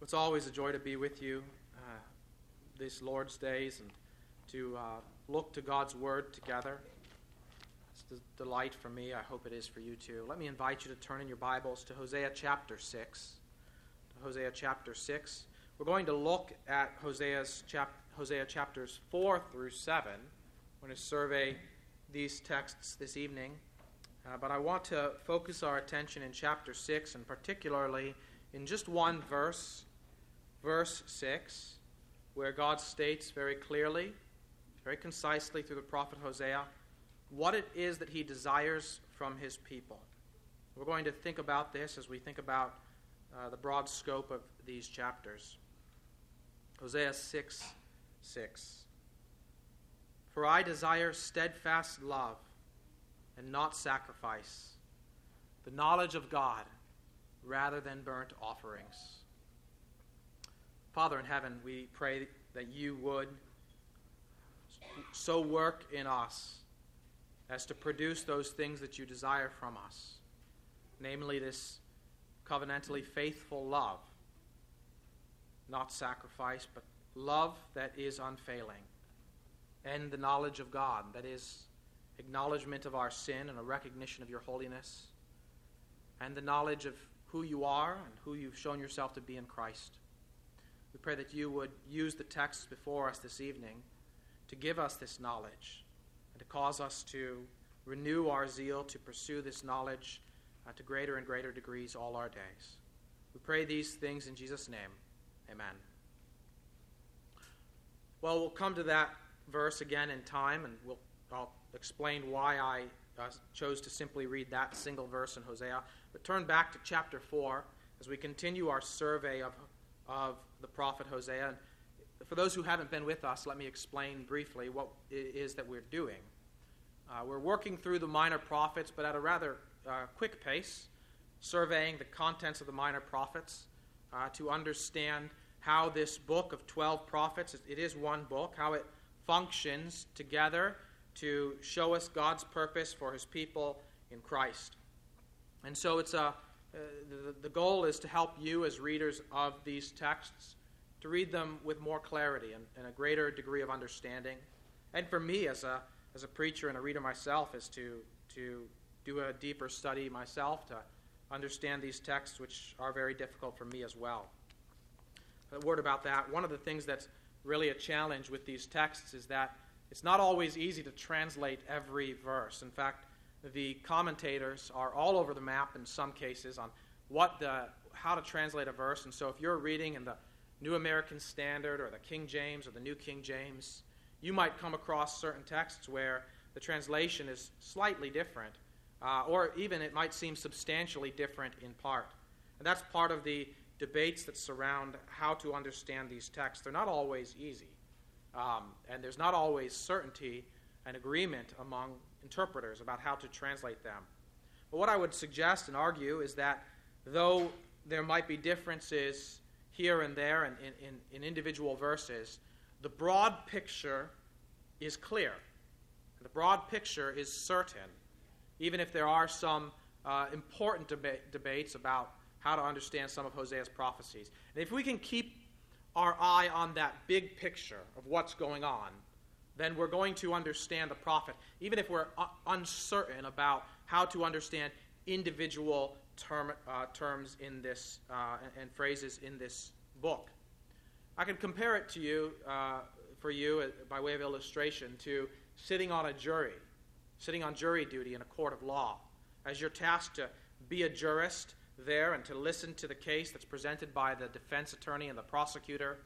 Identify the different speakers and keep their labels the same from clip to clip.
Speaker 1: It's always a joy to be with you these Lord's days and to look to God's Word together. It's a delight for me. I hope it is for you too. Let me invite you to turn in your Bibles to Hosea chapter 6. Hosea chapter 6. We're going to look at Hosea chapters 4 through 7. We're going to survey these texts this evening. But I want to focus our attention in chapter 6, and particularly in just one verse, verse 6, where God states very clearly, very concisely through the prophet Hosea, what it is that he desires from his people. We're going to think about this as we think about the broad scope of these chapters. Hosea 6:6. For I desire steadfast love and not sacrifice, the knowledge of God rather than burnt offerings. Father in heaven, we pray that you would so work in us as to produce those things that you desire from us, namely this covenantally faithful love, not sacrifice, but love that is unfailing, and the knowledge of God, that is acknowledgement of our sin and a recognition of your holiness, and the knowledge of who you are and who you've shown yourself to be in Christ. We pray that you would use the texts before us this evening to give us this knowledge and to cause us to renew our zeal to pursue this knowledge to greater and greater degrees all our days. We pray these things in Jesus' name. Amen. Well, we'll come to that verse again in time, and I'll explain why I chose to simply read that single verse in Hosea. But turn back to chapter 4 as we continue our survey of the prophet Hosea. And for those who haven't been with us, let me explain briefly what it is that we're doing. We're working through the minor prophets, but at a rather quick pace, surveying the contents of the minor prophets to understand how this book of 12 prophets, it is one book, how it functions together to show us God's purpose for his people in Christ. And so it's the goal is to help you as readers of these texts to read them with more clarity and a greater degree of understanding. And for me as a preacher and a reader myself is to do a deeper study myself to understand these texts, which are very difficult for me as well. A word about that. One of the things that's really a challenge with these texts is that it's not always easy to translate every verse. In fact, the commentators are all over the map in some cases on how to translate a verse. And so if you're reading in the New American Standard or the King James or the New King James, you might come across certain texts where the translation is slightly different, or even it might seem substantially different in part. And that's part of the debates that surround how to understand these texts. They're not always easy. And there's not always certainty and agreement among interpreters about how to translate them. But what I would suggest and argue is that though there might be differences here and there in individual verses, the broad picture is clear. The broad picture is certain, even if there are some important debates about how to understand some of Hosea's prophecies. And if we can keep our eye on that big picture of what's going on, then we're going to understand the prophet, even if we're uncertain about how to understand individual terms in this and phrases in this book. I can compare it to you, for you, by way of illustration, to sitting on jury duty in a court of law, as you're tasked to be a jurist there and to listen to the case that's presented by the defense attorney and the prosecutor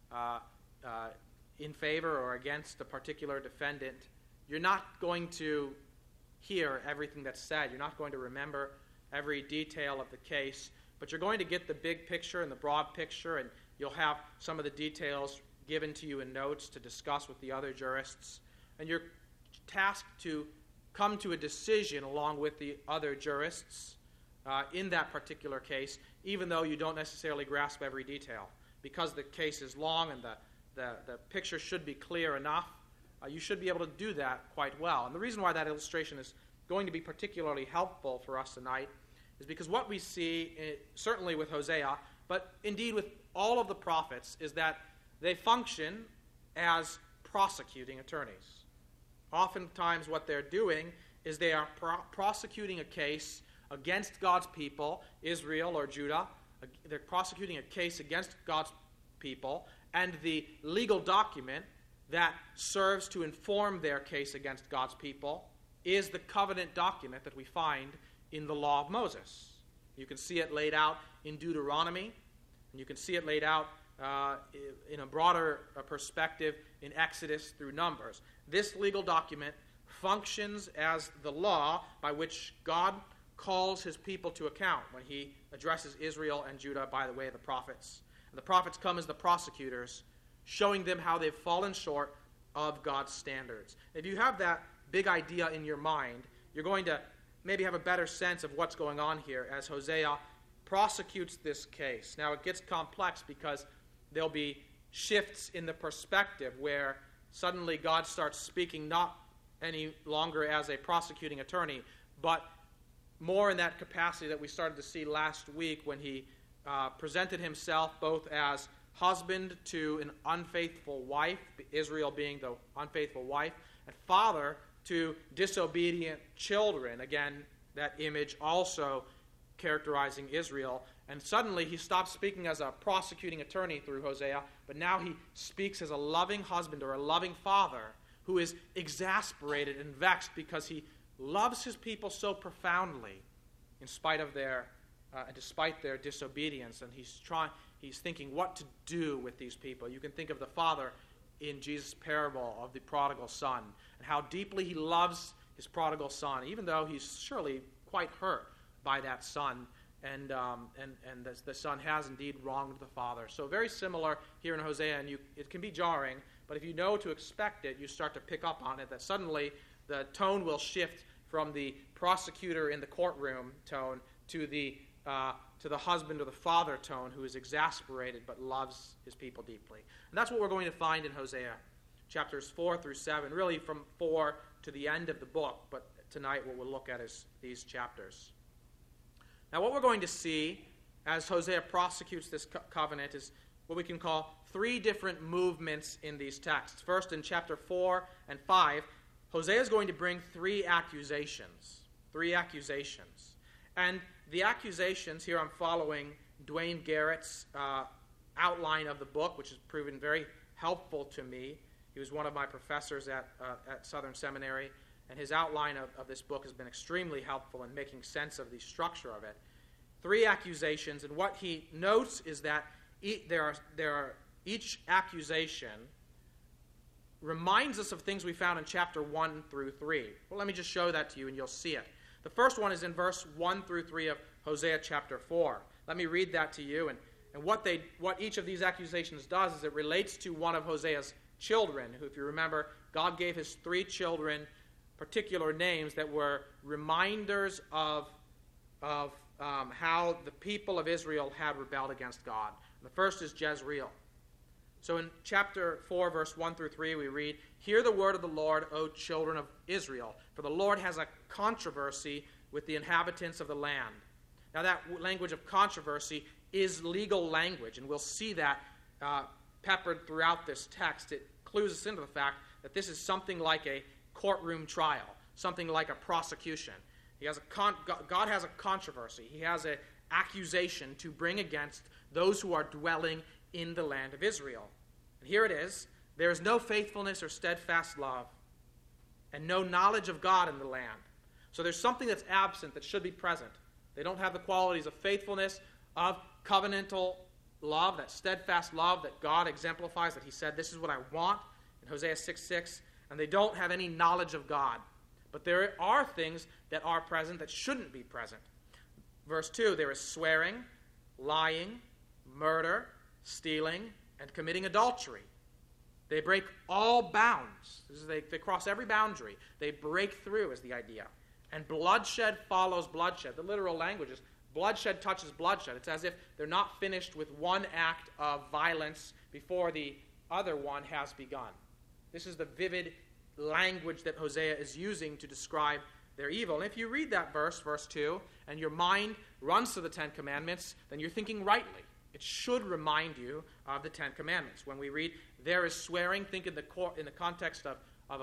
Speaker 1: in favor or against a particular defendant. You're not going to hear everything that's said. You're not going to remember every detail of the case, but you're going to get the big picture and the broad picture, and you'll have some of the details given to you in notes to discuss with the other jurists. And you're tasked to come to a decision along with the other jurists in that particular case, even though you don't necessarily grasp every detail. Because the case is long and the picture should be clear enough, you should be able to do that quite well. And the reason why that illustration is going to be particularly helpful for us tonight is because what we see, certainly with Hosea, but indeed with all of the prophets is that they function as prosecuting attorneys. Oftentimes what they're doing is they are prosecuting a case against God's people, Israel or Judah. They're prosecuting a case against God's people, and the legal document that serves to inform their case against God's people is the covenant document that we find in the law of Moses. You can see it laid out in Deuteronomy, and you can see it laid out in a broader perspective in Exodus through Numbers. This legal document functions as the law by which God calls his people to account when he addresses Israel and Judah by the way of the prophets. And the prophets come as the prosecutors, showing them how they've fallen short of God's standards. If you have that big idea in your mind, you're going to maybe have a better sense of what's going on here as Hosea prosecutes this case. Now, it gets complex because there'll be shifts in the perspective where suddenly God starts speaking not any longer as a prosecuting attorney, but more in that capacity that we started to see last week when he presented himself both as husband to an unfaithful wife, Israel being the unfaithful wife, and father to disobedient children. Again, that image also characterizing Israel. And suddenly he stops speaking as a prosecuting attorney through Hosea, but now he speaks as a loving husband or a loving father who is exasperated and vexed because he loves his people so profoundly in spite of despite their disobedience. And he's thinking what to do with these people. You can think of the father in Jesus' parable of the prodigal son and how deeply he loves his prodigal son, even though he's surely quite hurt by that son, and the son has indeed wronged the father. So very similar here in Hosea, and it can be jarring, but if you know to expect it, you start to pick up on it, that suddenly the tone will shift from the prosecutor in the courtroom tone to the husband or the father tone who is exasperated but loves his people deeply. And that's what we're going to find in Hosea, chapters 4 through 7, really from 4 to the end of the book, but tonight what we'll look at is these chapters. Now what we're going to see as Hosea prosecutes this covenant is what we can call three different movements in these texts. First, in chapter 4 and 5, Hosea is going to bring three accusations. And the accusations, here I'm following Dwayne Garrett's outline of the book, which has proven very helpful to me. He was one of my professors at Southern Seminary, and his outline of this book has been extremely helpful in making sense of the structure of it. Three accusations, and what he notes is that each accusation reminds us of things we found in chapter 1 through 3. Well, let me just show that to you, and you'll see it. The first one is in verse 1 through 3 of Hosea chapter 4. Let me read that to you, and what each of these accusations does is it relates to one of Hosea's children, who, if you remember, God gave his three children particular names that were reminders of how the people of Israel had rebelled against God. The first is Jezreel. So in chapter 4, verse 1 through 3, we read, "Hear the word of the Lord, O children of Israel, for the Lord has a controversy with the inhabitants of the land." Now that language of controversy is legal language, and we'll see that peppered throughout this text. It clues us into the fact that this is something like a courtroom trial, something like a prosecution. God has a controversy. He has an accusation to bring against those who are dwelling in the land of Israel. And here it is. There is no faithfulness or steadfast love, and no knowledge of God in the land. So there's something that's absent that should be present. They don't have the qualities of faithfulness, of covenantal love, that steadfast love that God exemplifies, that he said, "This is what I want," in Hosea 6:6. And they don't have any knowledge of God. But there are things that are present that shouldn't be present. Verse 2, there is swearing, lying, murder, stealing, and committing adultery. They break all bounds. They cross every boundary. They break through is the idea. And bloodshed follows bloodshed. The literal language is bloodshed touches bloodshed. It's as if they're not finished with one act of violence before the other one has begun. This is the vivid language that Hosea is using to describe their evil. And if you read that verse 2, and your mind runs to the Ten Commandments, then you're thinking rightly. it should remind you of the Ten Commandments. When we read, there is swearing, think in the context of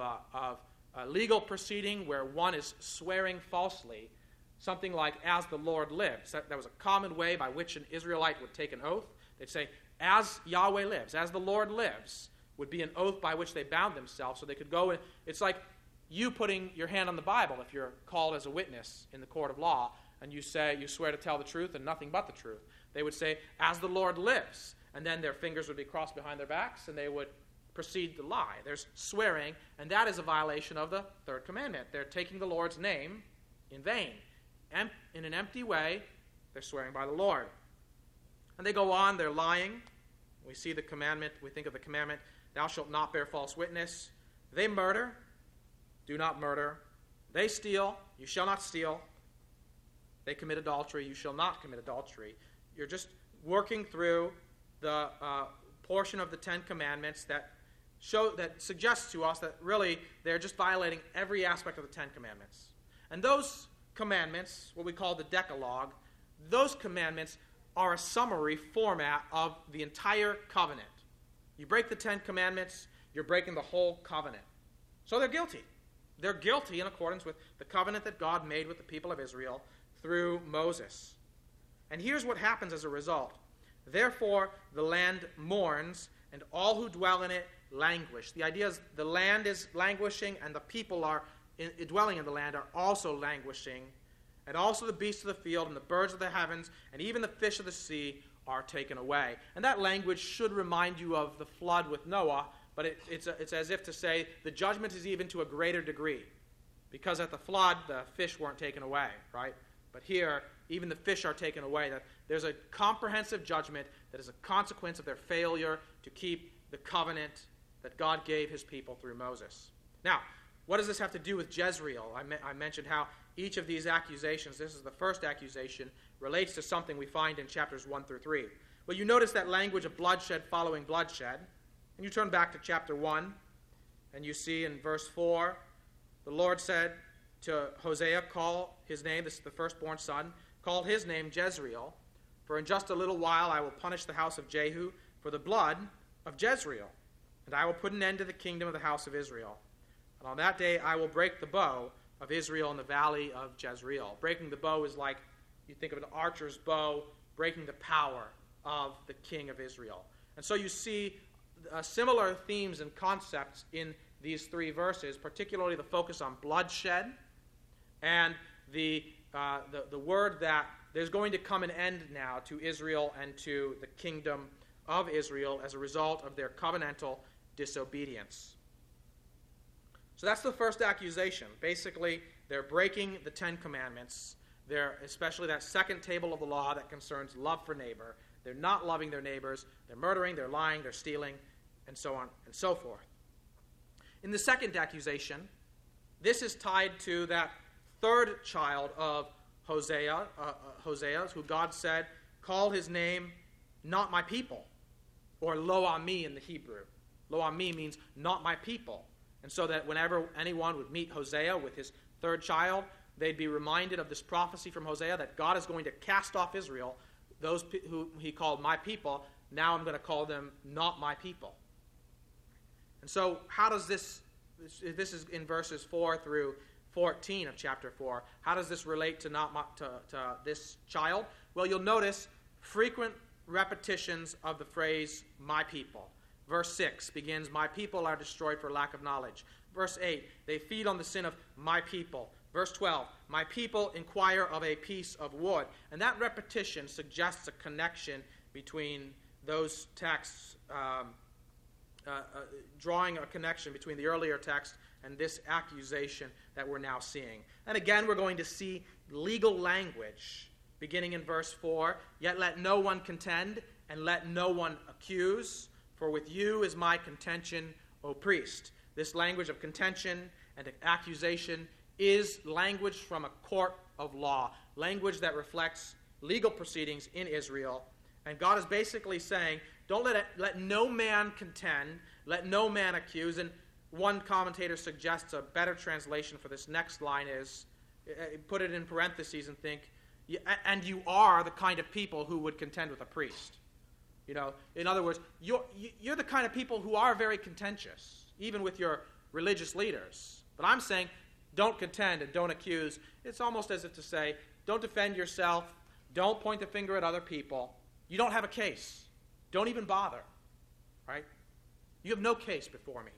Speaker 1: a legal proceeding where one is swearing falsely, something like, as the Lord lives. That was a common way by which an Israelite would take an oath. They'd say, as Yahweh lives, as the Lord lives, would be an oath by which they bound themselves. So they could go, it's like you putting your hand on the Bible if you're called as a witness in the court of law, and you swear to tell the truth and nothing but the truth. They would say, as the Lord lives, and then their fingers would be crossed behind their backs, and they would proceed to lie. There's swearing, and that is a violation of the third commandment. They're taking the Lord's name in vain. In an empty way, they're swearing by the Lord. And they go on, they're lying. We see the commandment, we think of the commandment, thou shalt not bear false witness. They murder, do not murder. They steal, you shall not steal. They commit adultery, you shall not commit adultery. You're just working through the portion of the Ten Commandments that suggests to us that really they're just violating every aspect of the Ten Commandments. And those commandments, what we call the Decalogue, those commandments are a summary format of the entire covenant. You break the Ten Commandments, you're breaking the whole covenant. So they're guilty. They're guilty in accordance with the covenant that God made with the people of Israel through Moses. And here's what happens as a result. Therefore, the land mourns, and all who dwell in it languish. The idea is the land is languishing, and the people dwelling in the land are also languishing. And also the beasts of the field, and the birds of the heavens, and even the fish of the sea are taken away. And that language should remind you of the flood with Noah, but it's as if to say the judgment is even to a greater degree. Because at the flood, the fish weren't taken away, right? But here, even the fish are taken away. That there's a comprehensive judgment that is a consequence of their failure to keep the covenant that God gave his people through Moses. Now, what does this have to do with Jezreel? I mentioned how each of these accusations, this is the first accusation, relates to something we find in chapters 1 through 3. Well, you notice that language of bloodshed following bloodshed. And you turn back to chapter 1, and you see in verse 4, the Lord said to Hosea, call his name, this is the firstborn son, call his name Jezreel, for in just a little while I will punish the house of Jehu for the blood of Jezreel, and I will put an end to the kingdom of the house of Israel. And on that day I will break the bow of Israel in the valley of Jezreel. Breaking the bow is like, you think of an archer's bow, breaking the power of the king of Israel. And so you see similar themes and concepts in these three verses, particularly the focus on bloodshed and the word that there's going to come an end now to Israel and to the kingdom of Israel as a result of their covenantal disobedience. So that's the first accusation. Basically, they're breaking the Ten Commandments. They're especially that second table of the law that concerns love for neighbor. They're not loving their neighbors. They're murdering, they're lying, they're stealing, and so on and so forth. In the second accusation, this is tied to that third child of Hosea, who God said, call his name not my people, or lo ami in the Hebrew. Lo ami means not my people. And so that whenever anyone would meet Hosea with his third child, they'd be reminded of this prophecy from Hosea that God is going to cast off Israel, those who he called my people. Now I'm going to call them not my people. And so how does this is in verses 4 through 14 of chapter 4, how does this relate to this child? Well, you'll notice frequent repetitions of the phrase, my people. Verse 6 begins, my people are destroyed for lack of knowledge. Verse 8, they feed on the sin of my people. Verse 12, my people inquire of a piece of wood. And that repetition suggests a connection between those texts, drawing a connection between the earlier text and this accusation that we're now seeing. And again, we're going to see legal language beginning in verse 4. Yet let no one contend and let no one accuse, for with you is my contention, O priest. This language of contention and accusation is language from a court of law, language that reflects legal proceedings in Israel. And God is basically saying, don't let no man contend, let no man accuse. And one commentator suggests a better translation for this next line is, put it in parentheses and think, and you are the kind of people who would contend with a priest. In other words, you're the kind of people who are very contentious, even with your religious leaders. But I'm saying, don't contend and don't accuse. It's almost as if to say, don't defend yourself. Don't point the finger at other people. You don't have a case. Don't even bother. Right? You have no case before me.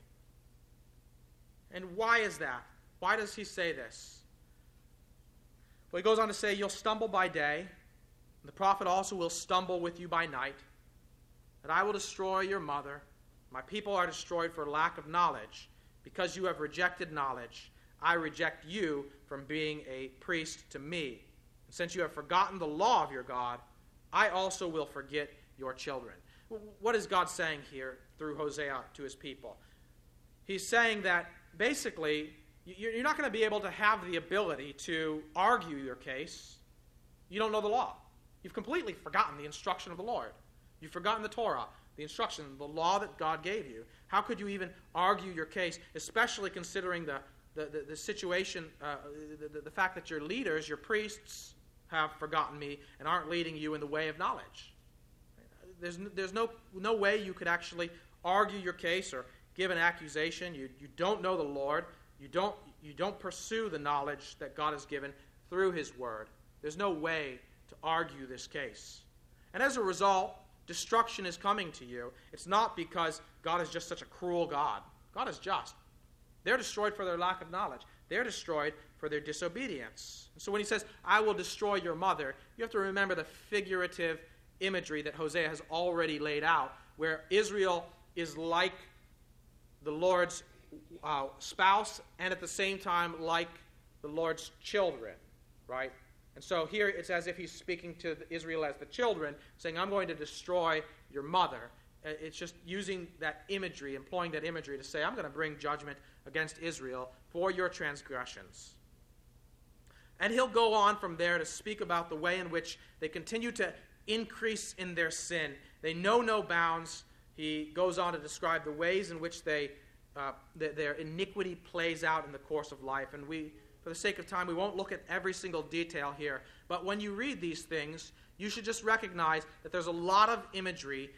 Speaker 1: And why is that? Why does he say this? Well, he goes on to say, you'll stumble by day. The prophet also will stumble with you by night. And I will destroy your mother. My people are destroyed for lack of knowledge. Because you have rejected knowledge, I reject you from being a priest to me. And since you have forgotten the law of your God, I also will forget your children. What is God saying here through Hosea to his people? He's saying that basically you're not going to be able to have the ability to argue your case. You don't know the law. You've completely forgotten the instruction of the Lord. You've forgotten the Torah, the instruction, the law that God gave you. How could you even argue your case, especially considering the situation, the fact that your leaders, your priests, have forgotten me and aren't leading you in the way of knowledge? There's no way you could actually argue your case or give an accusation. You don't know the Lord. You don't pursue the knowledge that God has given through his word. There's no way to argue this case. And as a result, destruction is coming to you. It's not because God is just such a cruel God. God is just. They're destroyed for their lack of knowledge. They're destroyed for their disobedience. And so when he says, I will destroy your mother, you have to remember the figurative imagery that Hosea has already laid out, where Israel is like the Lord's spouse and at the same time like the Lord's children, right? And so here it's as if he's speaking to Israel as the children, saying, I'm going to destroy your mother. It's just using that imagery, employing that imagery to say, I'm going to bring judgment against Israel for your transgressions. And he'll go on from there to speak about the way in which they continue to increase in their sin. They know no bounds. He goes on to describe the ways in which their iniquity plays out in the course of life. And for the sake of time, we won't look at every single detail here. But when you read these things, you should just recognize that there's a lot of imagery.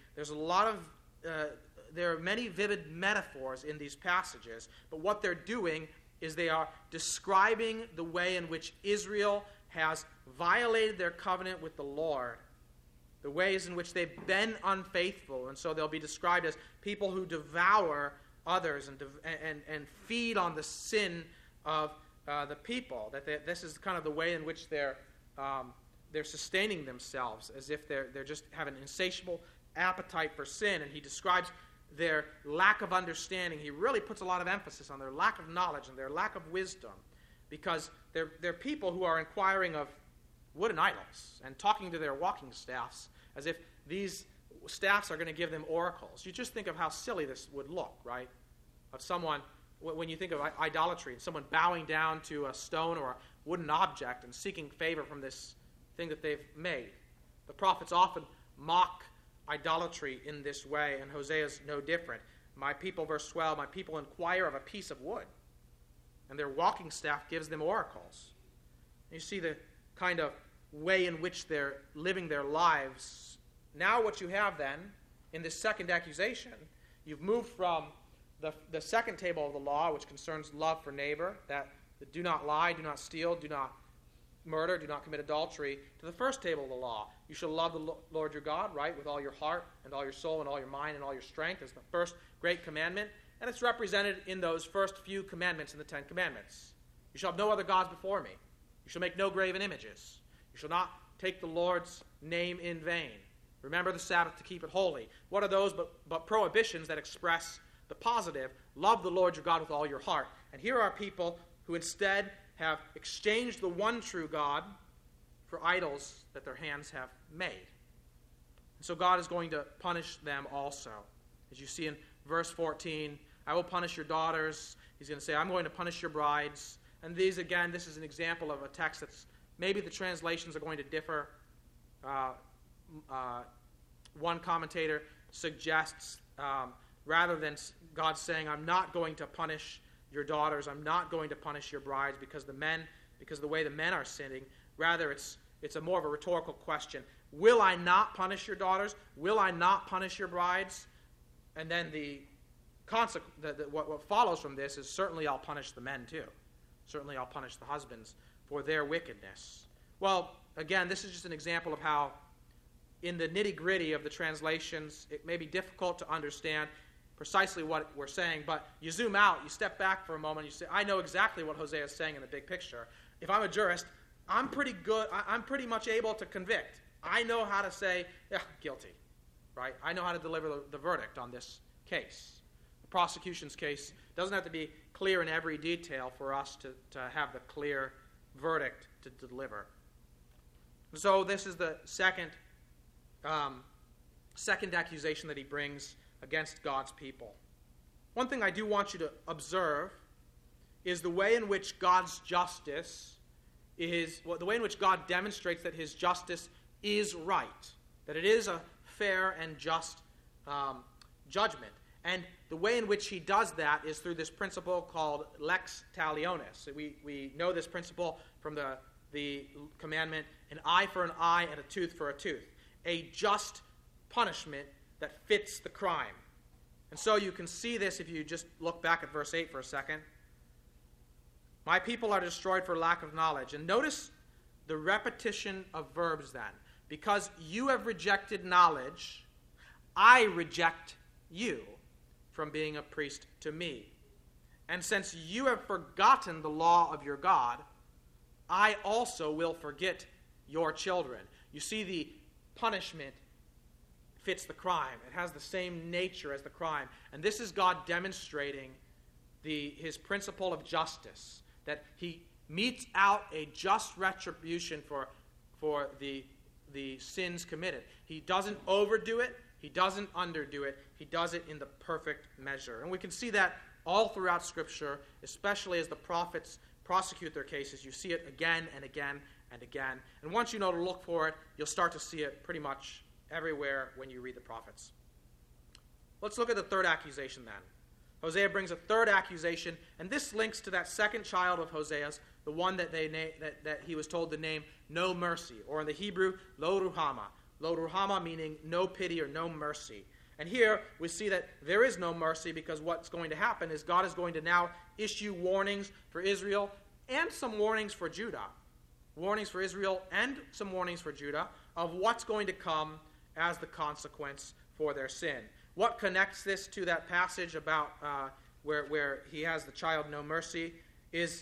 Speaker 1: There are many vivid metaphors in these passages. But what they're doing is they are describing the way in which Israel has violated their covenant with the Lord, the ways in which they've been unfaithful. And so they'll be described as people who devour others and feed on the sin of the people. This is kind of the way in which they're sustaining themselves, as if they're just have an insatiable appetite for sin. And he describes their lack of understanding. He really puts a lot of emphasis on their lack of knowledge and their lack of wisdom, because they're people who are inquiring of wooden idols and talking to their walking staffs as if these staffs are going to give them oracles. You just think of how silly this would look, right? Of someone, when you think of idolatry, someone bowing down to a stone or a wooden object and seeking favor from this thing that they've made. The prophets often mock idolatry in this way, and Hosea is no different. My people, verse 12, my people inquire of a piece of wood, and their walking staff gives them oracles. And you see the kind of way in which they're living their lives. Now what you have then, in this second accusation, you've moved from the second table of the law, which concerns love for neighbor, that do not lie, do not steal, do not murder, do not commit adultery, to the first table of the law. You shall love the Lord your God, right, with all your heart and all your soul and all your mind and all your strength. It's the first great commandment, and it's represented in those first few commandments in the Ten Commandments. You shall have no other gods before me. You shall make no graven images. You shall not take the Lord's name in vain. Remember the Sabbath to keep it holy. What are those but prohibitions that express the positive? Love the Lord your God with all your heart. And here are people who instead have exchanged the one true God for idols that their hands have made. And so God is going to punish them also. As you see in verse 14, I will punish your daughters. He's going to say, I'm going to punish your brides. And these, again, this is an example of a text that's maybe the translations are going to differ. One commentator suggests, rather than God saying, I'm not going to punish your daughters, I'm not going to punish your brides because of the way the men are sinning, rather it's a more of a rhetorical question. will I not punish your daughters? Will I not punish your brides? And then what follows from this is certainly I'll punish the men too. Certainly I'll punish the husbands for their wickedness. Well, again, this is just an example of how in the nitty-gritty of the translations, it may be difficult to understand precisely what we're saying, but you zoom out, you step back for a moment, you say, I know exactly what Hosea is saying in the big picture. If I'm a jurist, I'm pretty much able to convict. I know how to say, yeah, guilty, right? I know how to deliver the verdict on this case. The prosecution's case doesn't have to be clear in every detail for us to have the clear verdict to deliver. So this is the second accusation that he brings against God's people. One thing I do want you to observe is the way in which God's justice the way in which God demonstrates that his justice is right, that it is a fair and just judgment. And the way in which he does that is through this principle called lex talionis. We know this principle from the commandment, an eye for an eye and a tooth for a tooth, a just punishment that fits the crime. And so you can see this if you just look back at verse 8 for a second. My people are destroyed for lack of knowledge. And notice the repetition of verbs then. Because you have rejected knowledge, I reject you from being a priest to me. And since you have forgotten the law of your God, I also will forget your children. You see, the punishment fits the crime. It has the same nature as the crime. And this is God demonstrating his principle of justice, that he metes out a just retribution for the sins committed. He doesn't overdo it. He doesn't underdo it. He does it in the perfect measure. And we can see that all throughout Scripture, especially as the prophets prosecute their cases. You see it again and again and again. And once you know to look for it, you'll start to see it pretty much everywhere when you read the prophets. Let's look at the third accusation then. Hosea brings a third accusation, and this links to that second child of Hosea's, the one that he was told to name No Mercy, or in the Hebrew, Lo Ruhama. Lo Ruhama meaning no pity or no mercy. And here we see that there is no mercy, because what's going to happen is God is going to now issue warnings for Israel and some warnings for Judah. Warnings for Israel and some warnings for Judah of what's going to come as the consequence for their sin. What connects this to that passage about where he has the child no mercy is,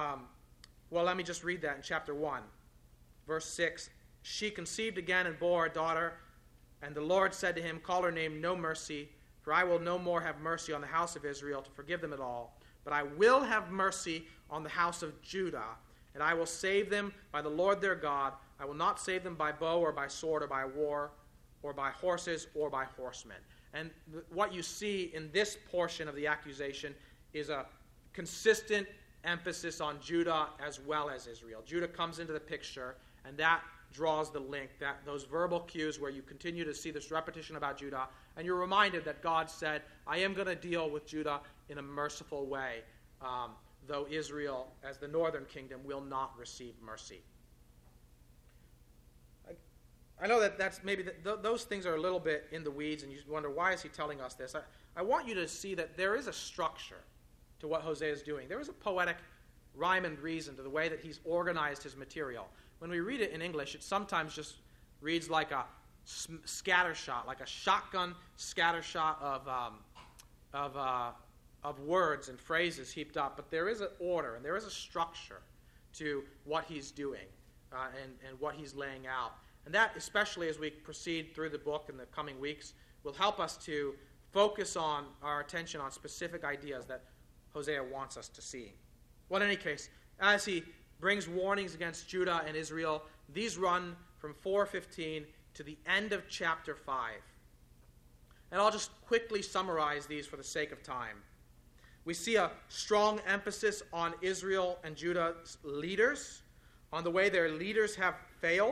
Speaker 1: let me just read that in chapter 1, verse 6. She conceived again and bore a daughter, and the Lord said to him, call her name No Mercy, for I will no more have mercy on the house of Israel to forgive them at all, but I will have mercy on the house of Judah, and I will save them by the Lord their God. I will not save them by bow or by sword or by war or by horses or by horsemen. And what you see in this portion of the accusation is a consistent emphasis on Judah as well as Israel. Judah comes into the picture, and that draws the link, those verbal cues where you continue to see this repetition about Judah, and you're reminded that God said, I am going to deal with Judah in a merciful way, though Israel, as the northern kingdom, will not receive mercy. I know that's maybe those things are a little bit in the weeds, and you wonder, why is he telling us this? I want you to see that there is a structure to what Hosea is doing. There is a poetic rhyme and reason to the way that he's organized his material. When we read it in English, it sometimes just reads like a scattershot, like a shotgun scattershot of words and phrases heaped up. But there is an order and there is a structure to what he's doing and what he's laying out. And that, especially as we proceed through the book in the coming weeks, will help us to focus on our attention on specific ideas that Hosea wants us to see. Well, in any case, as he brings warnings against Judah and Israel, these run from 4:15 to the end of chapter 5. And I'll just quickly summarize these for the sake of time. We see a strong emphasis on Israel and Judah's leaders, on the way their leaders have failed.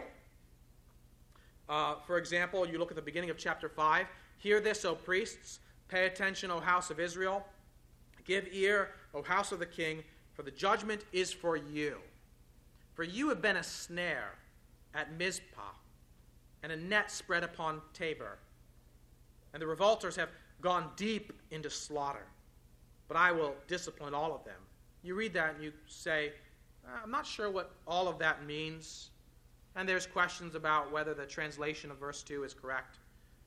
Speaker 1: For example, you look at the beginning of chapter 5. Hear this, O priests. Pay attention, O house of Israel. Give ear, O house of the king, for the judgment is for you. For you have been a snare at Mizpah, and a net spread upon Tabor. And the revolters have gone deep into slaughter, but I will discipline all of them. You read that and you say, I'm not sure what all of that means. And there's questions about whether the translation of verse 2 is correct.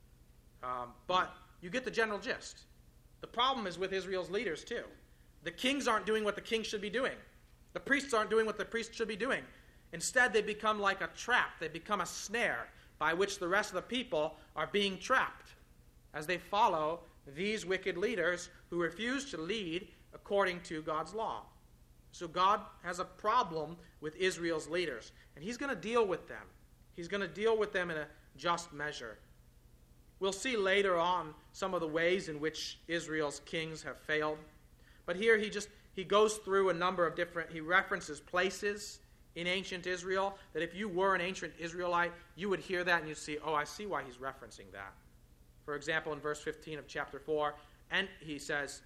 Speaker 1: But you get the general gist. The problem is with Israel's leaders too. The kings aren't doing what the kings should be doing. The priests aren't doing what the priests should be doing. Instead, they become like a trap. They become a snare by which the rest of the people are being trapped as they follow these wicked leaders who refuse to lead according to God's law. So God has a problem with Israel's leaders, and he's going to deal with them. He's going to deal with them in a just measure. We'll see later on some of the ways in which Israel's kings have failed. But here he goes through a number of he references places in ancient Israel that if you were an ancient Israelite, you would hear that and you'd see, oh, I see why he's referencing that. For example, in verse 15 of chapter 4, and he says,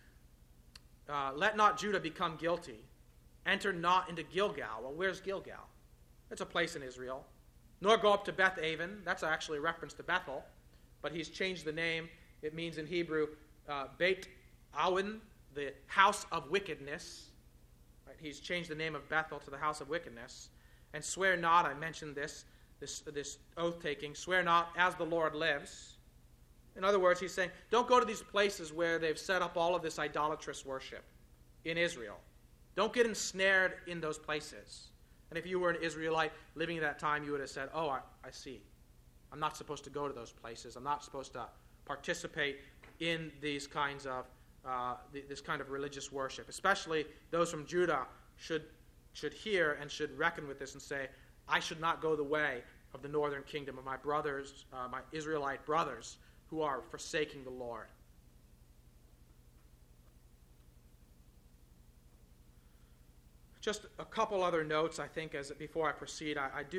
Speaker 1: let not Judah become guilty. Enter not into Gilgal. Well, where's Gilgal? It's a place in Israel. Nor go up to Beth Aven. That's actually a reference to Bethel. But he's changed the name. It means in Hebrew, Beit Awen, the house of wickedness. Right? He's changed the name of Bethel to the house of wickedness. And swear not, I mentioned this oath-taking, swear not as the Lord lives. In other words, he's saying, don't go to these places where they've set up all of this idolatrous worship in Israel. Don't get ensnared in those places. And if you were an Israelite living at that time, you would have said, oh, I see. I'm not supposed to go to those places. I'm not supposed to participate in these kinds of this kind of religious worship. Especially those from Judah should hear and should reckon with this and say, I should not go the way of the northern kingdom of my brothers, my Israelite brothers, who are forsaking the Lord. Just a couple other notes, I think, before I proceed.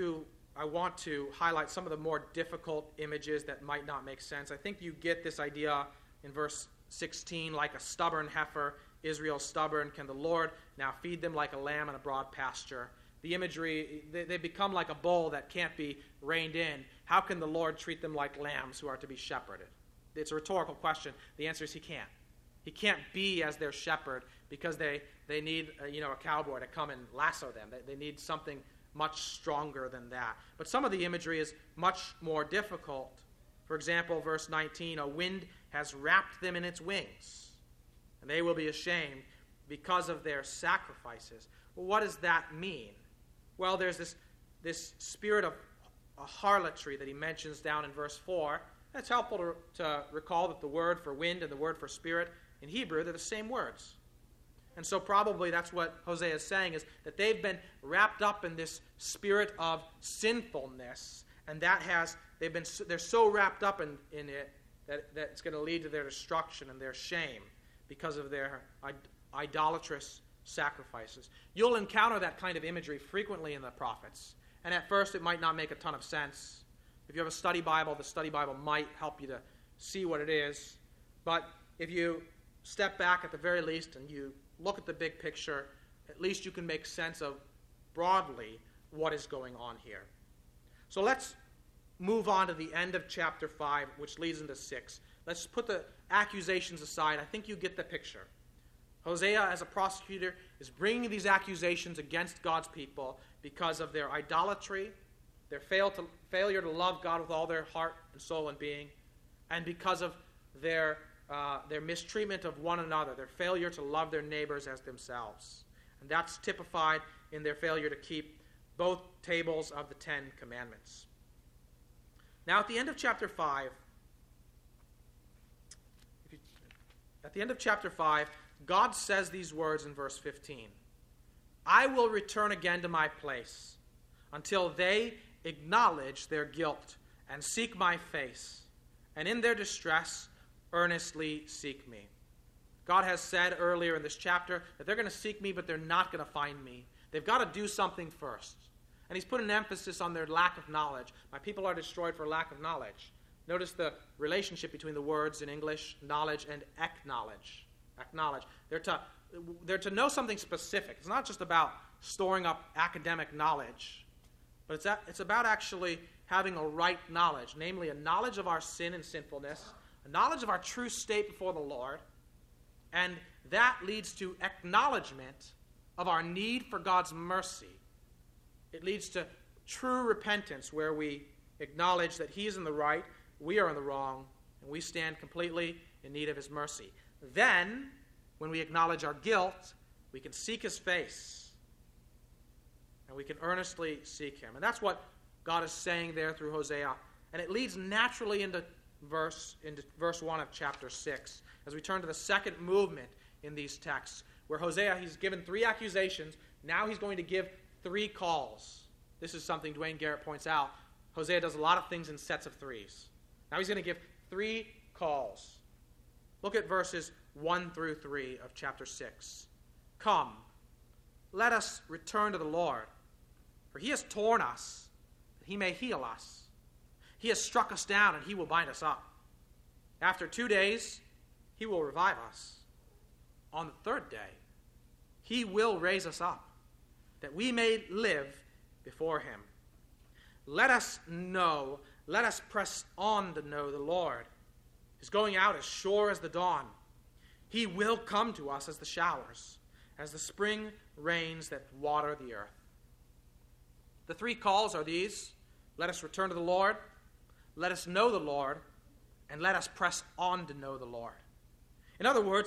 Speaker 1: I want to highlight some of the more difficult images that might not make sense. I think you get this idea in verse 16, like a stubborn heifer, Israel stubborn, can the Lord now feed them like a lamb in a broad pasture? The imagery, they become like a bull that can't be reined in. How can the Lord treat them like lambs who are to be shepherded? It's a rhetorical question. The answer is he can't. He can't be as their shepherd because they need a cowboy to come and lasso them. They need something much stronger than that. But some of the imagery is much more difficult. For example, verse 19, a wind has wrapped them in its wings, and they will be ashamed because of their sacrifices. Well, what does that mean? Well, there's this spirit of harlotry that he mentions down in verse 4. It's helpful to recall that the word for wind and the word for spirit in Hebrew, they're the same words. And so probably that's what Hosea is saying, is that they've been wrapped up in this spirit of sinfulness, and they're so wrapped up in it that it's going to lead to their destruction and their shame because of their idolatrous sacrifices. You'll encounter that kind of imagery frequently in the prophets, and at first it might not make a ton of sense. If you have a study Bible, the study Bible might help you to see what it is. But if you step back at the very least and you look at the big picture, at least you can make sense of broadly what is going on here. So let's move on to the end of chapter 5, which leads into 6. Let's put the accusations aside. I think you get the picture. Hosea, as a prosecutor, is bringing these accusations against God's people because of their idolatry, their failure to love God with all their heart and soul and being, and because of their mistreatment of one another, their failure to love their neighbors as themselves. And that's typified in their failure to keep both tables of the 10 Commandments. Now, at the end of chapter 5, God says these words in verse 15. I will return again to my place until they acknowledge their guilt and seek my face, and in their distress earnestly seek me. God has said earlier in this chapter that they're going to seek me, but they're not going to find me. They've got to do something first. And he's put an emphasis on their lack of knowledge. My people are destroyed for lack of knowledge. Notice the relationship between the words in English, knowledge, and acknowledge. Acknowledge. They're to know something specific. It's not just about storing up academic knowledge, but it's about actually having a right knowledge, namely a knowledge of our sin and sinfulness, a knowledge of our true state before the Lord, and that leads to acknowledgement of our need for God's mercy. It leads to true repentance where we acknowledge that He is in the right, we are in the wrong, and we stand completely in need of His mercy. Then, when we acknowledge our guilt, we can seek His face, and we can earnestly seek Him. And that's what God is saying there through Hosea. And it leads naturally into verse 1 of chapter 6, as we turn to the second movement in these texts, where Hosea, he's given 3 accusations. Now he's going to give 3 calls. This is something Dwayne Garrett points out. Hosea does a lot of things in sets of 3s. Now he's going to give 3 calls. Look at verses 1 through 3 of chapter 6. Come, let us return to the Lord, for He has torn us, that He may heal us. He has struck us down, and He will bind us up. After 2 days, He will revive us. On the 3rd day, He will raise us up, that we may live before Him. Let us press on to know the Lord. His going out as sure as the dawn. He will come to us as the showers, as the spring rains that water the earth. The 3 calls are these: let us return to the Lord, let us know the Lord, and let us press on to know the Lord. In other words,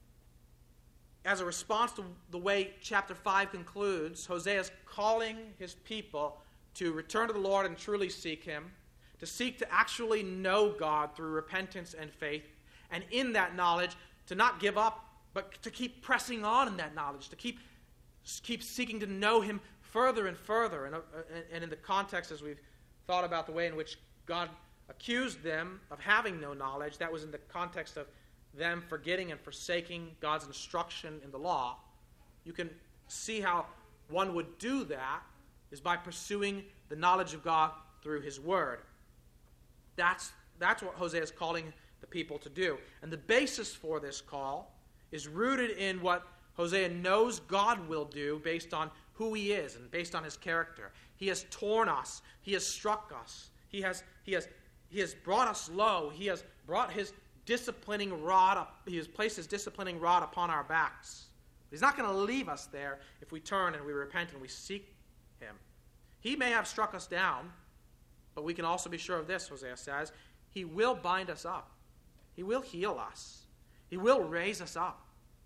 Speaker 1: as a response to the way chapter 5 concludes, Hosea is calling his people to return to the Lord and truly seek Him, to seek to actually know God through repentance and faith, and in that knowledge, to not give up, but to keep pressing on in that knowledge, to keep seeking to know Him further and further. And in the context, as we've thought about the way in which God accused them of having no knowledge, that was in the context of them forgetting and forsaking God's instruction in the law. You can see how one would do that is by pursuing the knowledge of God through His Word. That's what Hosea is calling the people to do. And the basis for this call is rooted in what Hosea knows God will do based on who He is and based on His character. He has torn us. He has struck us. He has brought us low. He has brought His disciplining rod up. He has placed His disciplining rod upon our backs. But He's not going to leave us there if we turn and we repent and we seek Him. He may have struck us down, but we can also be sure of this, Hosea says: He will bind us up. He will heal us. He will raise us up.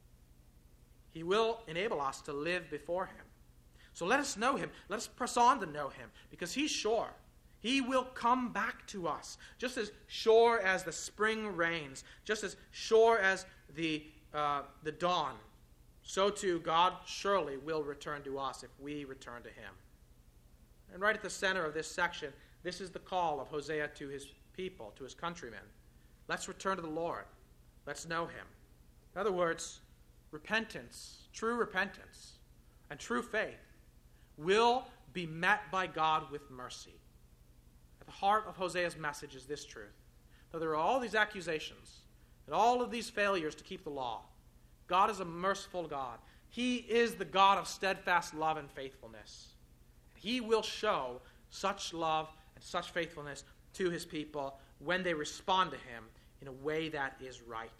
Speaker 1: He will enable us to live before Him. So let us know Him. Let us press on to know Him, because He's sure. He will come back to us, just as sure as the spring rains, just as sure as the dawn. So too, God surely will return to us if we return to Him. And right at the center of this section, this is the call of Hosea to his people, to his countrymen. Let's return to the Lord. Let's know Him. In other words, repentance, true repentance, and true faith will be met by God with mercy. At the heart of Hosea's message is this truth: though there are all these accusations and all of these failures to keep the law, God is a merciful God. He is the God of steadfast love and faithfulness. He will show such love and such faithfulness to His people when they respond to Him in a way that is right.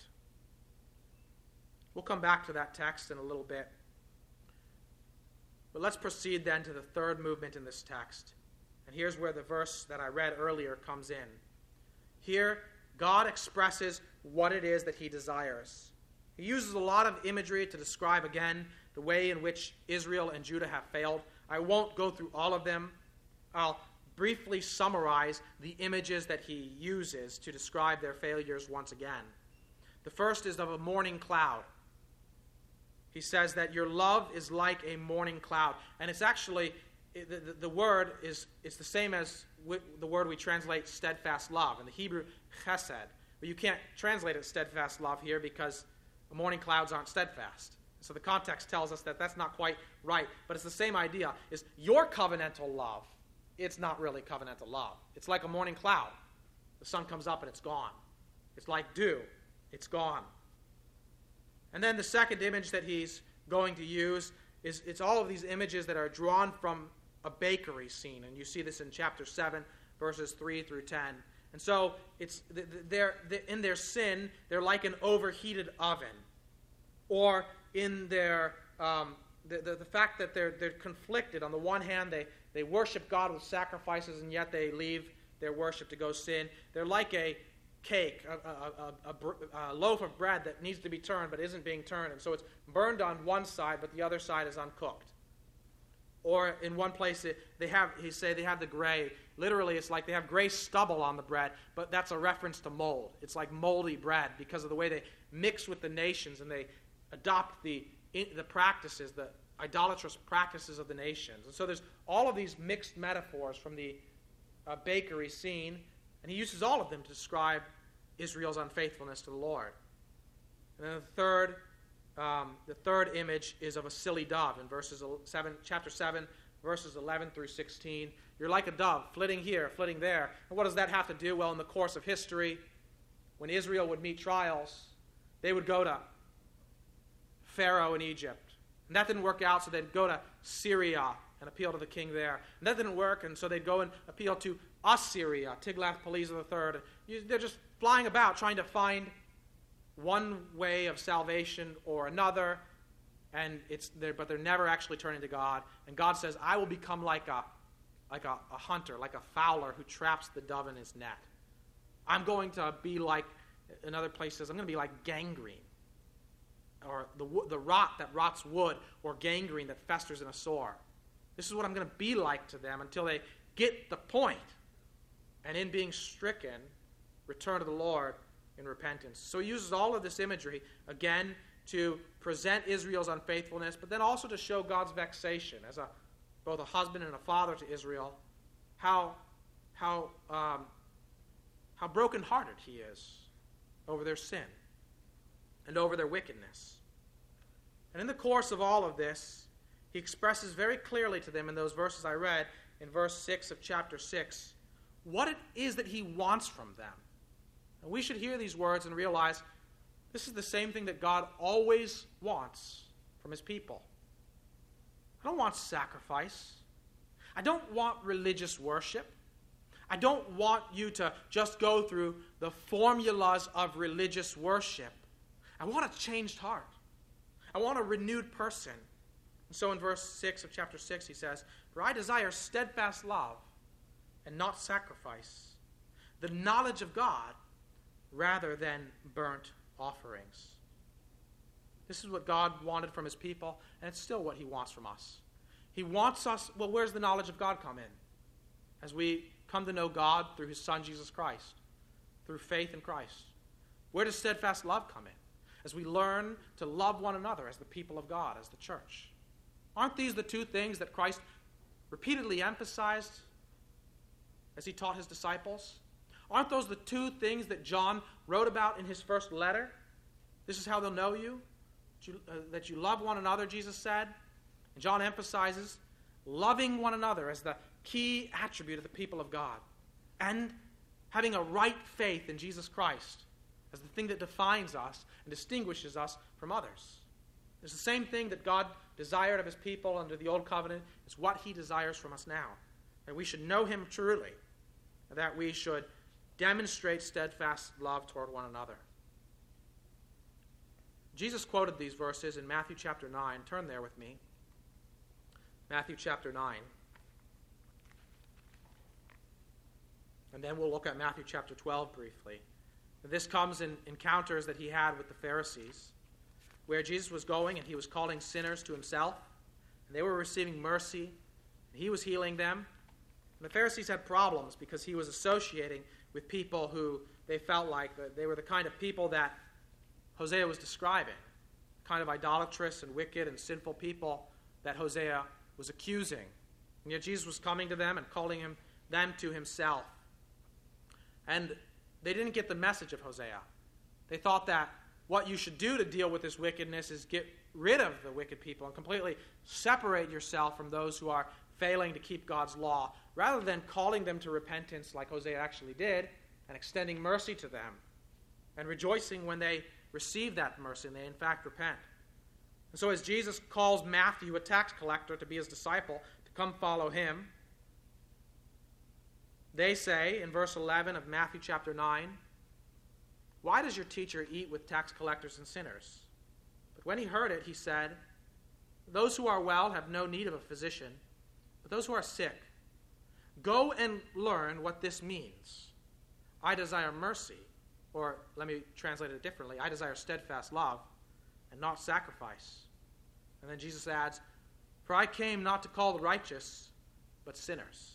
Speaker 1: We'll come back to that text in a little bit. But let's proceed then to the third movement in this text. And here's where the verse that I read earlier comes in. Here, God expresses what it is that He desires. He uses a lot of imagery to describe again the way in which Israel and Judah have failed. I won't go through all of them. I'll briefly summarize the images that he uses to describe their failures once again. The first is of a morning cloud. He says that your love is like a morning cloud. And it's actually, the word is the same as the word we translate steadfast love. In the Hebrew, chesed. But you can't translate it steadfast love here because morning clouds aren't steadfast. So the context tells us that that's not quite right. But it's the same idea. Is your covenantal love. It's not really covenantal love. It's like a morning cloud. The sun comes up and it's gone. It's like dew. It's gone. And then the second image that he's going to use is it's all of these images that are drawn from a bakery scene. And you see this in chapter 7, verses 3 through 10. And so they're in their sin, they're like an overheated oven. Or in their the fact that they're conflicted. On the one hand, they worship God with sacrifices, and yet they leave their worship to go sin. They're like a cake, a loaf of bread that needs to be turned but isn't being turned. And so it's burned on one side, but the other side is uncooked. Or in one place, they have the gray. Literally, it's like they have gray stubble on the bread, but that's a reference to mold. It's like moldy bread because of the way they mix with the nations and they adopt the practices, the idolatrous practices of the nations. And so there's all of these mixed metaphors from the bakery scene, and he uses all of them to describe Israel's unfaithfulness to the Lord. And then the third image is of a silly dove in chapter 7, verses 11 through 16. You're like a dove, flitting here, flitting there. And what does that have to do? Well, in the course of history, when Israel would meet trials, they would go to Pharaoh in Egypt. And that didn't work out, so they'd go to Syria and appeal to the king there. And that didn't work, and so they'd go and appeal to Assyria, Tiglath-Pileser III. They're just flying about trying to find one way of salvation or another, but they're never actually turning to God. And God says, I will become like a hunter, like a fowler who traps the dove in his net. I'm going to be like, another place says, I'm going to be like gangrene, or the rot that rots wood, or gangrene that festers in a sore. This is what I'm going to be like to them until they get the point, and in being stricken, return to the Lord in repentance. So he uses all of this imagery, again, to present Israel's unfaithfulness, but then also to show God's vexation as both a husband and a father to Israel, how brokenhearted he is over their sin and over their wickedness. And in the course of all of this, he expresses very clearly to them in those verses I read, in verse 6 of chapter 6, what it is that he wants from them. And we should hear these words and realize this is the same thing that God always wants from his people. I don't want sacrifice. I don't want religious worship. I don't want you to just go through the formulas of religious worship. I want a changed heart. I want a renewed person. And so in verse 6 of chapter 6 he says, For I desire steadfast love and not sacrifice, the knowledge of God rather than burnt offerings. This is what God wanted from his people, and it's still what he wants from us. He wants us, well, where's the knowledge of God come in? As we come to know God through his Son, Jesus Christ, through faith in Christ. Where does steadfast love come in? As we learn to love one another as the people of God, as the church. Aren't these the two things that Christ repeatedly emphasized as he taught his disciples? Aren't those the two things that John wrote about in his first letter? This is how they'll know you, that you love one another, Jesus said. And John emphasizes loving one another as the key attribute of the people of God, and having a right faith in Jesus Christ as the thing that defines us and distinguishes us from others. It's the same thing that God desired of his people under the Old Covenant. It's what he desires from us now. That we should know him truly, and that we should demonstrate steadfast love toward one another. Jesus quoted these verses in Matthew chapter 9. Turn there with me. Matthew chapter 9. And then we'll look at Matthew chapter 12 briefly. This comes in encounters that he had with the Pharisees, where Jesus was going and he was calling sinners to himself, and they were receiving mercy, and he was healing them. And the Pharisees had problems because he was associating with people who they felt like they were the kind of people that Hosea was describing, kind of idolatrous and wicked and sinful people that Hosea was accusing. And yet Jesus was coming to them and calling them to himself. And they didn't get the message of Hosea. They thought that what you should do to deal with this wickedness is get rid of the wicked people and completely separate yourself from those who are failing to keep God's law, rather than calling them to repentance like Hosea actually did, and extending mercy to them, and rejoicing when they receive that mercy and they in fact repent. And so as Jesus calls Matthew, a tax collector, to be his disciple, to come follow him, They say in verse 11 of Matthew chapter 9, "Why does your teacher eat with tax collectors and sinners?" But when he heard it, he said, "Those who are well have no need of a physician, but those who are sick. Go and learn what this means. I desire mercy," or let me translate it differently, "I desire steadfast love and not sacrifice." And then Jesus adds, "For I came not to call the righteous, but sinners."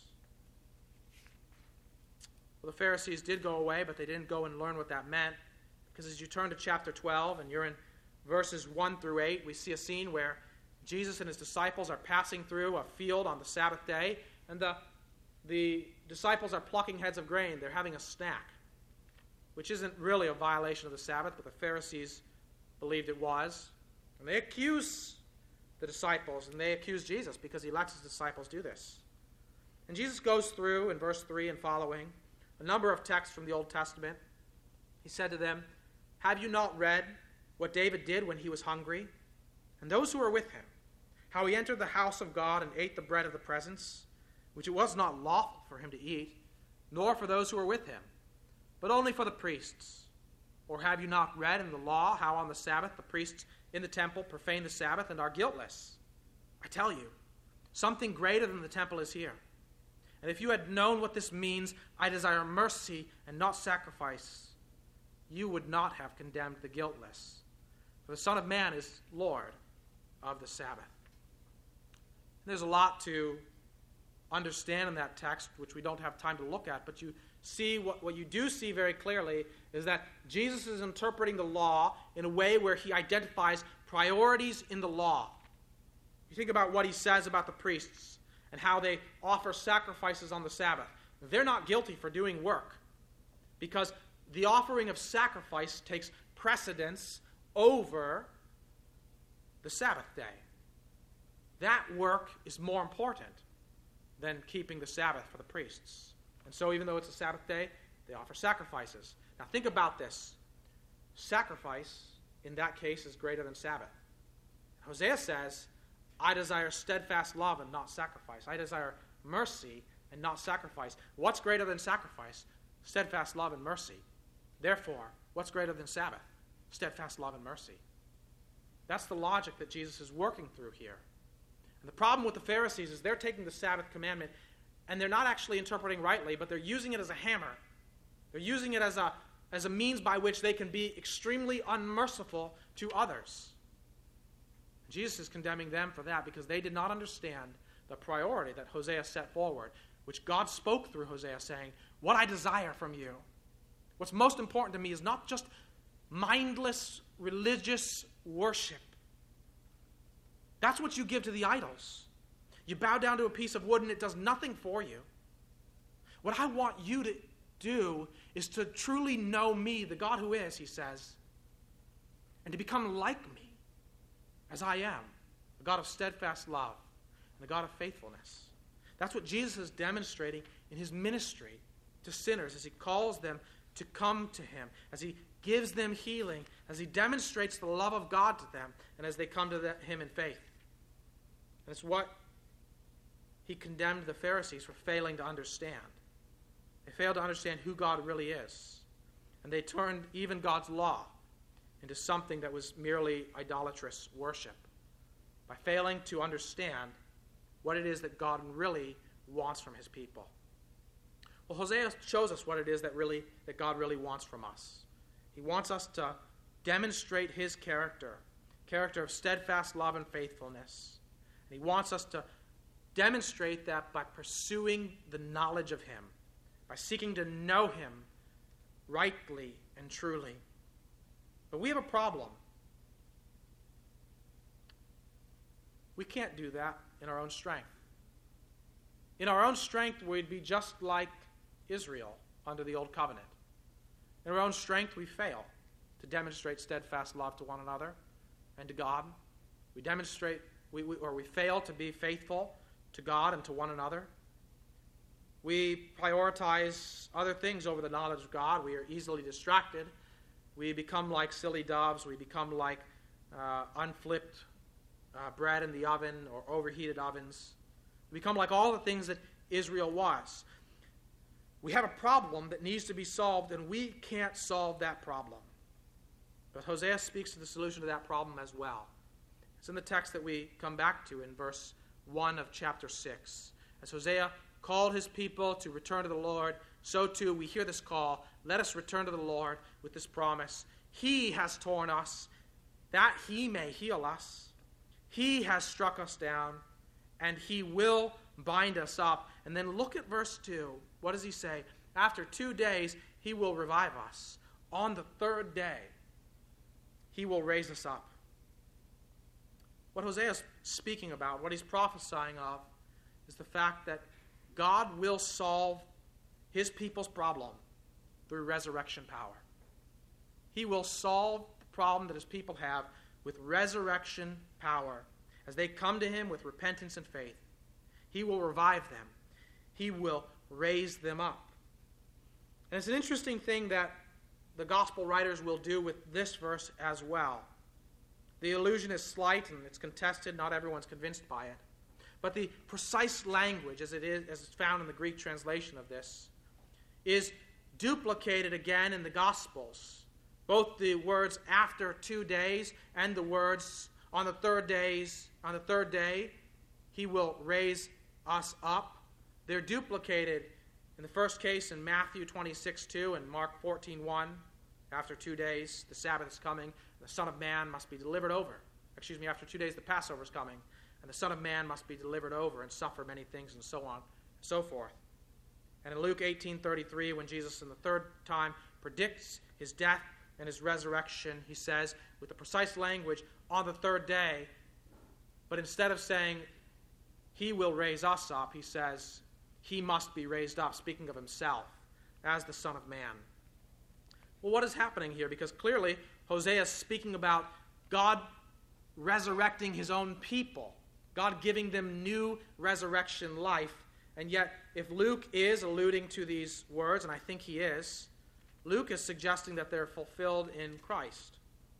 Speaker 1: Well, the Pharisees did go away, but they didn't go and learn what that meant. Because as you turn to chapter 12, and you're in verses 1 through 8, we see a scene where Jesus and his disciples are passing through a field on the Sabbath day, and the disciples are plucking heads of grain. They're having a snack, which isn't really a violation of the Sabbath, but the Pharisees believed it was. And they accuse the disciples, and they accuse Jesus because he lets his disciples do this. And Jesus goes through, in verse 3 and following, a number of texts from the Old Testament. He said to them, "Have you not read what David did when he was hungry, and those who were with him, how he entered the house of God and ate the bread of the presence, which it was not lawful for him to eat, nor for those who were with him, but only for the priests? Or have you not read in the law how on the Sabbath the priests in the temple profane the Sabbath and are guiltless? I tell you, something greater than the temple is here. And if you had known what this means, I desire mercy and not sacrifice, you would not have condemned the guiltless. For the Son of Man is Lord of the Sabbath." There's a lot to understand in that text, which we don't have time to look at, but you see what you do see very clearly is that Jesus is interpreting the law in a way where he identifies priorities in the law. You think about what he says about the priests and how they offer sacrifices on the Sabbath. They're not guilty for doing work because the offering of sacrifice takes precedence over the Sabbath day. That work is more important than keeping the Sabbath for the priests. And so even though it's a Sabbath day, they offer sacrifices. Now think about this. Sacrifice, in that case, is greater than Sabbath. Hosea says, "I desire steadfast love and not sacrifice. I desire mercy and not sacrifice." What's greater than sacrifice? Steadfast love and mercy. Therefore, what's greater than Sabbath? Steadfast love and mercy. That's the logic that Jesus is working through here. And the problem with the Pharisees is they're taking the Sabbath commandment and they're not actually interpreting rightly, but they're using it as a hammer. They're using it as a means by which they can be extremely unmerciful to others. Jesus is condemning them for that because they did not understand the priority that Hosea set forward, which God spoke through Hosea saying, "What I desire from you, what's most important to me is not just mindless religious worship. That's what you give to the idols. You bow down to a piece of wood and it does nothing for you. What I want you to do is to truly know me, the God who is," he says, "and to become like me as I am, the God of steadfast love and the God of faithfulness." That's what Jesus is demonstrating in his ministry to sinners as he calls them to come to him, as he gives them healing, as he demonstrates the love of God to them, and as they come to him in faith. And it's what he condemned the Pharisees for failing to understand. They failed to understand who God really is. And they turned even God's law into something that was merely idolatrous worship by failing to understand what it is that God really wants from his people. Well, Hosea shows us what it is that God really wants from us. He wants us to demonstrate his character of steadfast love and faithfulness. And he wants us to demonstrate that by pursuing the knowledge of him, by seeking to know him rightly and truly. But we have a problem. We can't do that in our own strength. In our own strength, we'd be just like Israel under the Old Covenant. In our own strength, we fail to demonstrate steadfast love to one another and to God. We fail to be faithful to God and to one another. We prioritize other things over the knowledge of God. We are easily distracted. We become like silly doves. We become like unflipped bread in the oven or overheated ovens. We become like all the things that Israel was. we have a problem that needs to be solved, and we can't solve that problem. But Hosea speaks to the solution to that problem as well. It's in the text that we come back to in verse 1 of chapter 6. As Hosea called his people to return to the Lord, so too we hear this call, let us return to the Lord with this promise. He has torn us, that he may heal us. He has struck us down, and he will bind us up. And then look at verse 2. What does he say? After 2 days, he will revive us. On the 3rd day, he will raise us up. What Hosea is speaking about, what he's prophesying of, is the fact that God will solve his people's problem through resurrection power. He will solve the problem that his people have with resurrection power as they come to him with repentance and faith. He will revive them. He will raise them up. And it's an interesting thing that the gospel writers will do with this verse as well. The allusion is slight and it's contested. Not everyone's convinced by it. But the precise language, as it's found in the Greek translation of this, is duplicated again in the Gospels. Both the words after 2 days and the words on the third day, he will raise us up. They're duplicated in the first case in Matthew 26:2 and Mark 14:1. After 2 days, the Sabbath is coming, the Son of Man must be delivered over. After 2 days, the Passover is coming, and the Son of Man must be delivered over and suffer many things, and so on and so forth. And in Luke 18:33, when Jesus in the third time predicts his death and his resurrection, he says, with the precise language, on the 3rd day, but instead of saying, he will raise us up, he says, he must be raised up, speaking of himself as the Son of Man. Well, what is happening here? Because clearly, Hosea is speaking about God resurrecting his own people, God giving them new resurrection life. And yet, if Luke is alluding to these words, and I think he is, Luke is suggesting that they're fulfilled in Christ.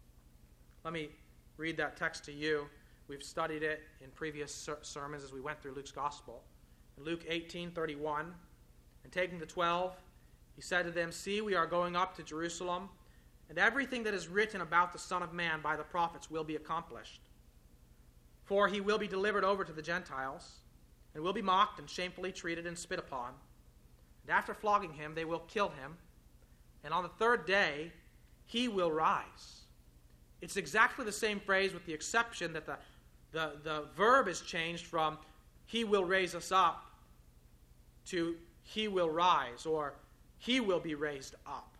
Speaker 1: Let me read that text to you. We've studied it in previous sermons as we went through Luke's Gospel. In Luke 18:31, and taking the 12, he said to them, see, we are going up to Jerusalem, and everything that is written about the Son of Man by the prophets will be accomplished. For he will be delivered over to the Gentiles, and will be mocked and shamefully treated and spit upon. And after flogging him, they will kill him, and on the 3rd day, he will rise. It's exactly the same phrase with the exception that the verb is changed from he will raise us up to he will rise, or he will be raised up.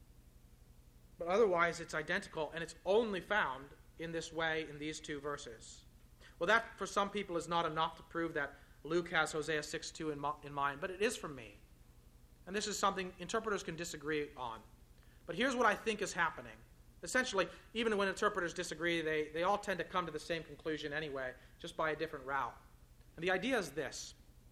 Speaker 1: But otherwise, it's identical, and it's only found in this way in these 2 verses. Well, that for some people is not enough to prove that Luke has Hosea 6:2 in mind, but it is for me. And this is something interpreters can disagree on. But here's what I think is happening. Essentially, even when interpreters disagree, they all tend to come to the same conclusion anyway, just by a different route. And the idea is this.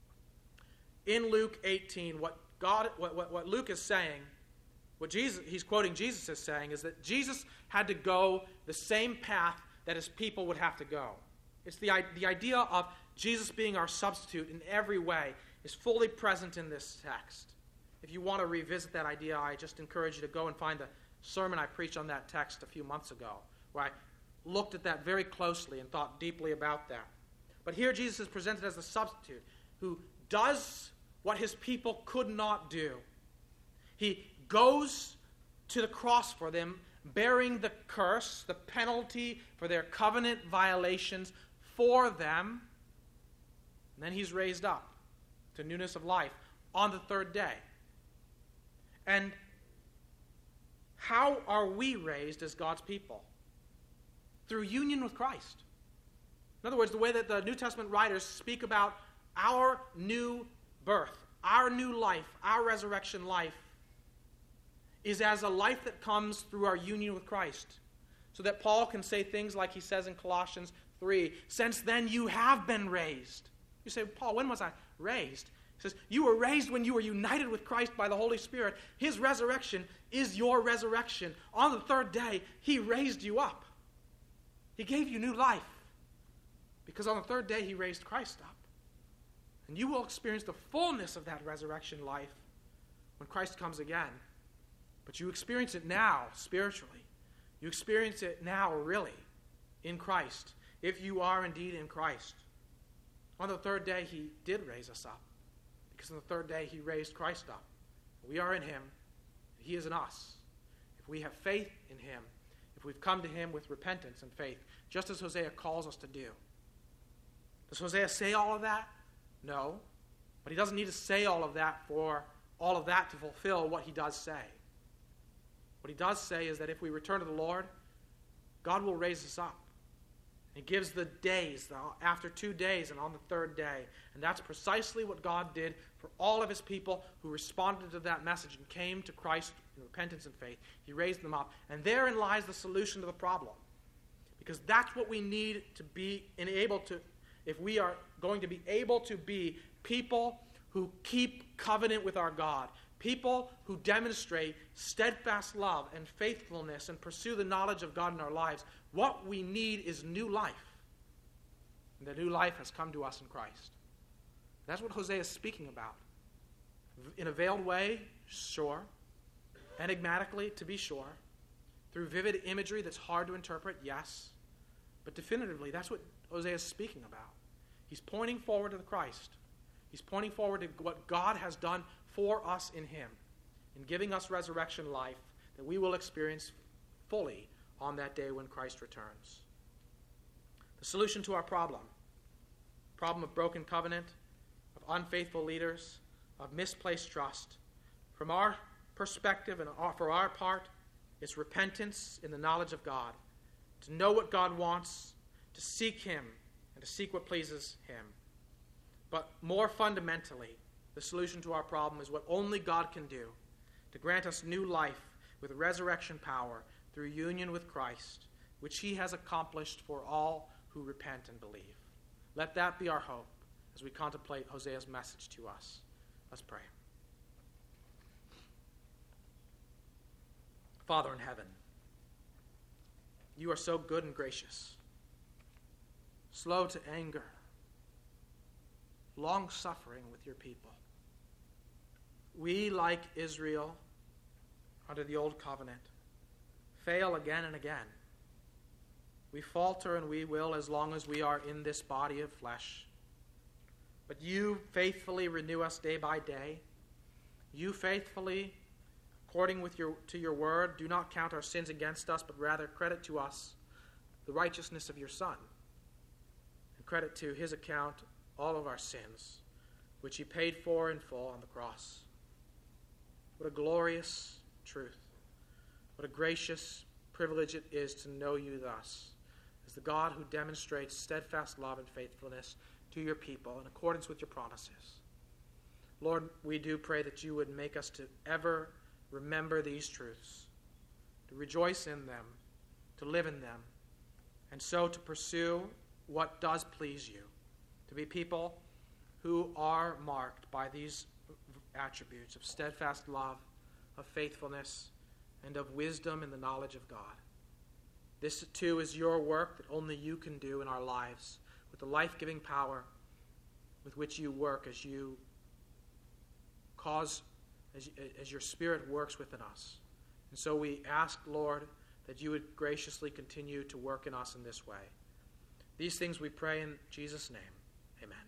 Speaker 1: In Luke 18, what Luke is saying, he's quoting Jesus as saying, is that Jesus had to go the same path that his people would have to go. It's the idea of Jesus being our substitute in every way is fully present in this text. If you want to revisit that idea, I just encourage you to go and find the sermon I preached on that text a few months ago, where I looked at that very closely and thought deeply about that. But here Jesus is presented as the substitute who does what his people could not do. He goes to the cross for them, bearing the curse, the penalty for their covenant violations for them. And then he's raised up to newness of life on the 3rd day. And how are we raised as God's people? Through union with Christ. In other words, the way that the New Testament writers speak about our new birth, our new life, our resurrection life, is as a life that comes through our union with Christ. So that Paul can say things like he says in Colossians 3, since then you have been raised. You say, Paul, when was I raised? He says, you were raised when you were united with Christ by the Holy Spirit. His resurrection is your resurrection. On the 3rd day, he raised you up. He gave you new life. Because on the 3rd day, he raised Christ up. And you will experience the fullness of that resurrection life when Christ comes again. But you experience it now spiritually. You experience it now really in Christ, if you are indeed in Christ. On the third day, he did raise us up, because on the third day, he raised Christ up. We are in him. He is in us. If we have faith in him, if we've come to him with repentance and faith, just as Hosea calls us to do. Does Hosea say all of that? No. But he doesn't need to say all of that for all of that to fulfill what he does say. What he does say is that if we return to the Lord, God will raise us up. He gives the days, after 2 days and on the third day. And that's precisely what God did for all of his people who responded to that message and came to Christ in repentance and faith. He raised them up. And therein lies the solution to the problem. Because that's what we need to be able to, if we are going to be able to be people who keep covenant with our God, people who demonstrate steadfast love and faithfulness and pursue the knowledge of God in our lives. What we need is new life. And that new life has come to us in Christ. That's what Hosea is speaking about. In a veiled way, sure. Enigmatically, to be sure. Through vivid imagery that's hard to interpret, yes. But definitively, that's what Hosea is speaking about. He's pointing forward to the Christ. He's pointing forward to what God has done for us in him, in giving us resurrection life that we will experience fully on that day when Christ returns. The solution to our problem of broken covenant, of unfaithful leaders, of misplaced trust, from our perspective and for our part, is repentance in the knowledge of God, to know what God wants, to seek him, and to seek what pleases him. But more fundamentally, the solution to our problem is what only God can do, to grant us new life with resurrection power through union with Christ, which he has accomplished for all who repent and believe. Let that be our hope as we contemplate Hosea's message to us. Let's pray. Father in heaven, you are so good and gracious, slow to anger, long-suffering with your people. We, like Israel under the old covenant, fail again and again. We falter and we will as long as we are in this body of flesh. But you faithfully renew us day by day. You faithfully, according to your word, do not count our sins against us, but rather credit to us the righteousness of your Son, and credit to his account all of our sins, which he paid for in full on the cross. What a glorious truth. What a gracious privilege it is to know you thus, as the God who demonstrates steadfast love and faithfulness to your people in accordance with your promises. Lord, we do pray that you would make us to ever remember these truths, to rejoice in them, to live in them, and so to pursue what does please you, to be people who are marked by these attributes of steadfast love, of faithfulness, and of wisdom in the knowledge of God. This, too, is your work that only you can do in our lives, with the life-giving power with which you work as you cause, as your Spirit works within us. And so we ask, Lord, that you would graciously continue to work in us in this way. These things we pray in Jesus' name. Amen.